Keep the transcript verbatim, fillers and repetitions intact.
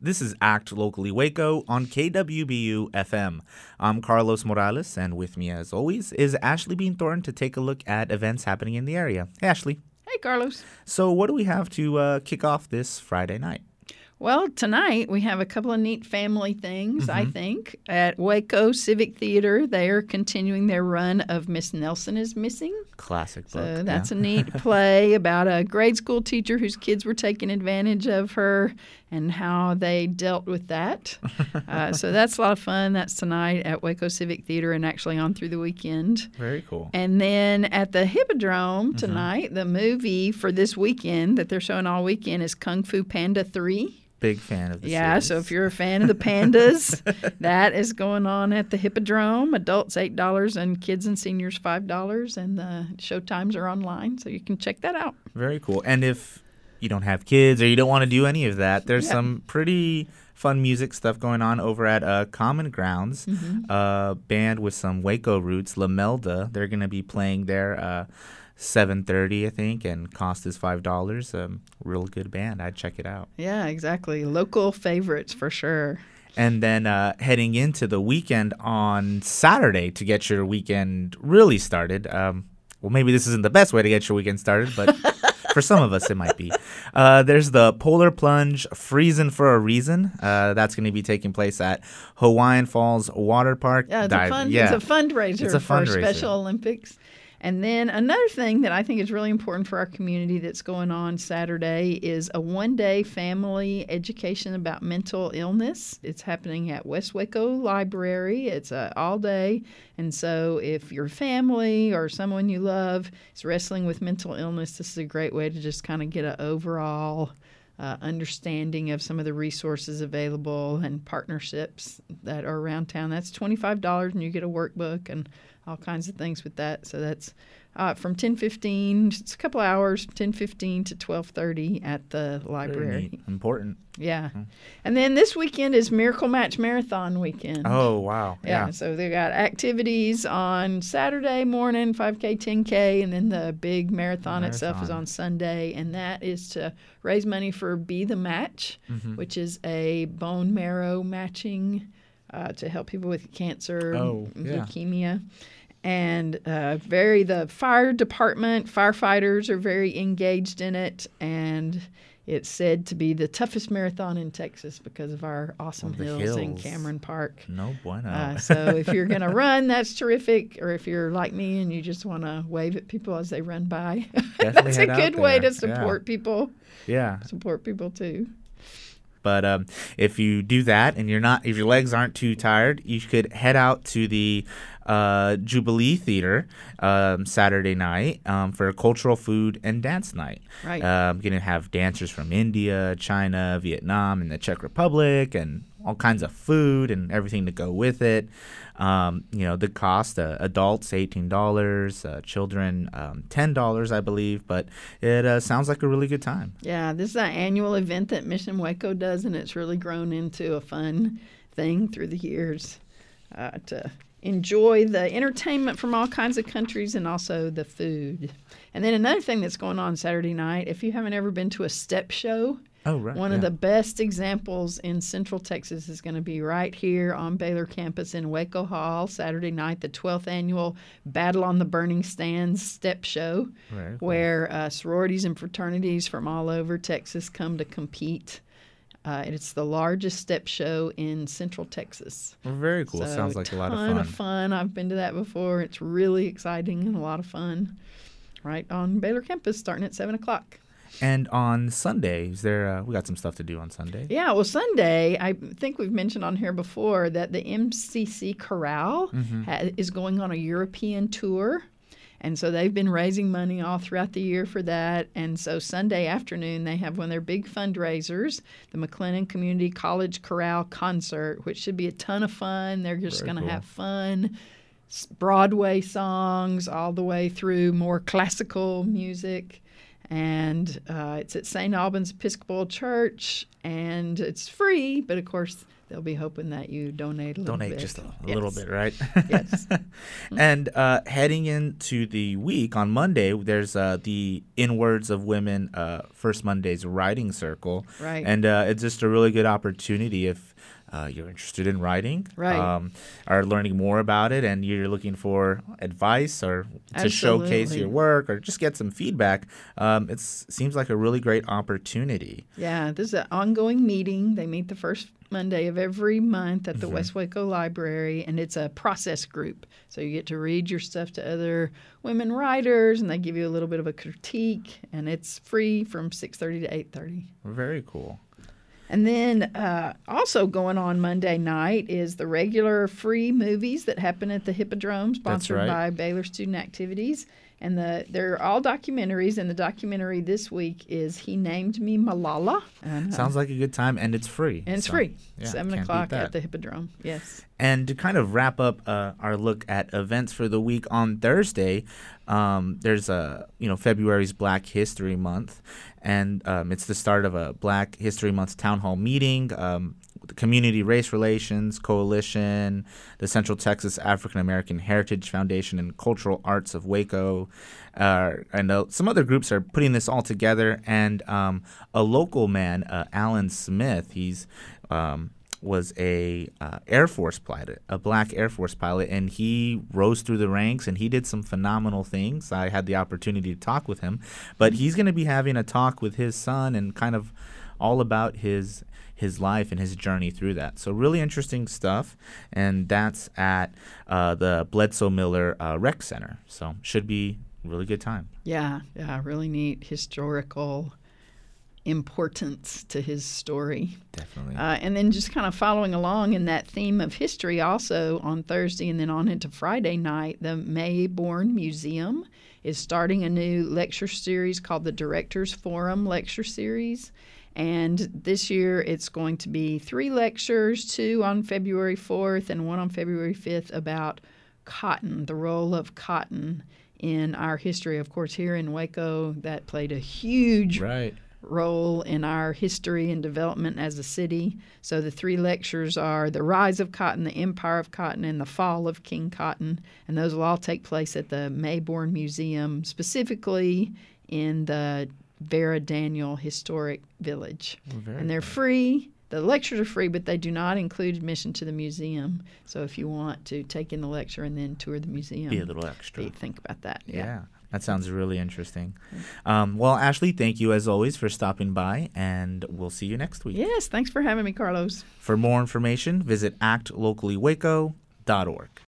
This is Act Locally Waco on K W B U F M. I'm Carlos Morales, and with me, as always, is Ashley Bean Thornton to take a look at events happening in the area. Hey, Ashley. Hey, Carlos. So what do we have to uh, kick off this Friday night? Well, tonight we have a couple of neat family things, Mm-hmm. I think. At Waco Civic Theater, they are continuing their run of Miss Nelson is Missing. Classic book. So that's yeah. a neat play about a grade school teacher whose kids were taking advantage of her and how they dealt with that. uh, so that's a lot of fun. That's tonight at Waco Civic Theater and actually on through the weekend. Very cool. And then at the Hippodrome tonight, Mm-hmm. the movie for this weekend that they're showing all weekend is Kung Fu Panda three. Big fan of the Yeah, series. so if you're a fan of the pandas, that is going on at the Hippodrome. Adults eight dollars and kids and seniors five dollars, and the show times are online, so you can check that out. Very cool. And if you don't have kids or you don't want to do any of that, there's Yeah. some pretty fun music stuff going on over at uh, Common Grounds, Mm-hmm. uh, band with some Waco roots, Lamelda. They're going to be playing there uh, seven thirty, I think, and cost is five dollars. Um, real good band. I'd check it out. Yeah, exactly. Local favorites for sure. And then uh, heading into the weekend on Saturday to get your weekend really started. Um, well, maybe this isn't the best way to get your weekend started, but for some of us it might be. Uh, there's the Polar Plunge Freezin' for a Reason. Uh, that's going to be taking place at Hawaiian Falls Water Park. Yeah, it's, Dive- a, fun, yeah. it's a fundraiser It's a for fundraiser. Special Olympics. And then another thing that I think is really important for our community that's going on Saturday is a one-day family education about mental illness. It's happening at West Waco Library. It's uh, all day. And so if your family or someone you love is wrestling with mental illness, this is a great way to just kind of get an overall uh, understanding of some of the resources available and partnerships that are around town. That's twenty-five dollars, and you get a workbook and all kinds of things with that. So that's uh, from ten fifteen, it's a couple hours, ten fifteen to twelve thirty at the Very library. neat. Important. Yeah. And then this weekend is Miracle Match Marathon weekend. Oh, wow. Yeah, Yeah. so they got activities on Saturday morning, five K, ten K, and then the big marathon, itself is Marathon. on Sunday, and that is to raise money for Be the Match, Mhm. which is a bone marrow matching uh, to help people with cancer, Oh, and yeah. leukemia. And uh, very the fire department, firefighters are very engaged in it, and it's said to be the toughest marathon in Texas because of our awesome Oh, the hills, in hills. Cameron Park. No bueno. Uh, so if you're going to run, that's terrific. Or if you're like me and you just want to wave at people as they run by, Definitely that's a head out good way there. to support people. yeah. Support people too. But um, if you do that and you're not, if your legs aren't too tired, you could head out to the uh, Jubilee Theater um, Saturday night um, for a cultural food and dance night. Right. Um, going to have dancers from India, China, Vietnam, and the Czech Republic, and all kinds of food and everything to go with it. Um, you know, the cost, uh, adults eighteen dollars, uh, children um, ten dollars, I believe. But it uh, sounds like a really good time. Yeah, this is an annual event that Mission Waco does, and it's really grown into a fun thing through the years uh, to enjoy the entertainment from all kinds of countries and also the food. And then another thing that's going on Saturday night, if you haven't ever been to a step show, Oh, right. one yeah. of the best examples in Central Texas is going to be right here on Baylor campus in Waco Hall, Saturday night, the twelfth annual Battle on the Burning Stands Step Show, Very cool. where uh, sororities and fraternities from all over Texas come to compete. Uh, and it's the largest step show in Central Texas. Well, very cool. So Sounds like a lot of ton fun. of fun. I've been to that before. It's really exciting and a lot of fun. Right on Baylor campus, starting at seven o'clock. And on Sunday, is there? Uh, we got some stuff to do on Sunday. Yeah, well, Sunday, I think we've mentioned on here before that the M C C Chorale Mm-hmm. ha- is going on a European tour. And so they've been raising money all throughout the year for that. And so Sunday afternoon, they have one of their big fundraisers, the McLennan Community College Chorale Concert, which should be a ton of fun. They're just Very going to cool. have fun. S- Broadway songs all the way through more classical music. And uh, it's at Saint Albans Episcopal Church, and it's free, but of course they'll be hoping that you donate a little Donate bit. just a, a Yes. little bit, right? Yes. And uh, heading into the week on Monday, there's uh, the In Words of Women uh, First Monday's Writing Circle. Right. And uh, it's just a really good opportunity if uh, you're interested in writing, Right. um, are learning more about it, and you're looking for advice or to showcase Absolutely. your work or just get some feedback. Um, it seems like a really great opportunity. Yeah, this is an ongoing meeting. They meet the first Monday of every month at the Mm-hmm. West Waco Library, and it's a process group. So you get to read your stuff to other women writers, and they give you a little bit of a critique, and it's free from six thirty to eight thirty. Very cool. And then uh, also going on Monday night is the regular free movies that happen at the Hippodrome, sponsored right. by Baylor Student Activities. And the they're all documentaries, and the documentary this week is He Named Me Malala. And, uh, Sounds like a good time, and it's free. and it's So, free, yeah, seven can't beat o'clock that. at the Hippodrome. Yes. And to kind of wrap up uh, our look at events for the week on Thursday, um, there's a you know February's Black History Month, and um, it's the start of a Black History Month town hall meeting. Um, the Community Race Relations Coalition, the Central Texas African American Heritage Foundation, and Cultural Arts of Waco, uh, and uh, some other groups are putting this all together. And um, a local man, uh, Alan Smith, he's um, was a uh, Air Force pilot, a black Air Force pilot, and he rose through the ranks and he did some phenomenal things. I had the opportunity to talk with him, but he's going to be having a talk with his son and kind of all about his his life and his journey through that. So really interesting stuff, and that's at uh, the Bledsoe Miller uh, Rec Center. So should be a really good time. Yeah, yeah, really neat historical importance to his story. Definitely. Uh, and then just kind of following along in that theme of history, also on Thursday and then on into Friday night, the Mayborn Museum is starting a new lecture series called the Directors Forum Lecture Series. And this year it's going to be three lectures, two on February fourth and one on February fifth about cotton, the role of cotton in our history. Of course, here in Waco, that played a huge right. role in our history and development as a city. So the three lectures are The Rise of Cotton, The Empire of Cotton, and The Fall of King Cotton. And those will all take place at the Mayborn Museum, specifically in the Vera Daniel Historic Village. Very And they're free. The lectures are free, but they do not include admission to the museum. So if you want to take in the lecture and then tour the museum, Be a little extra. be- think about that. Yeah. That sounds really interesting. Um, well, Ashley, thank you as always for stopping by, and we'll see you next week. Yes, thanks for having me, Carlos. For more information, visit act locally waco dot org.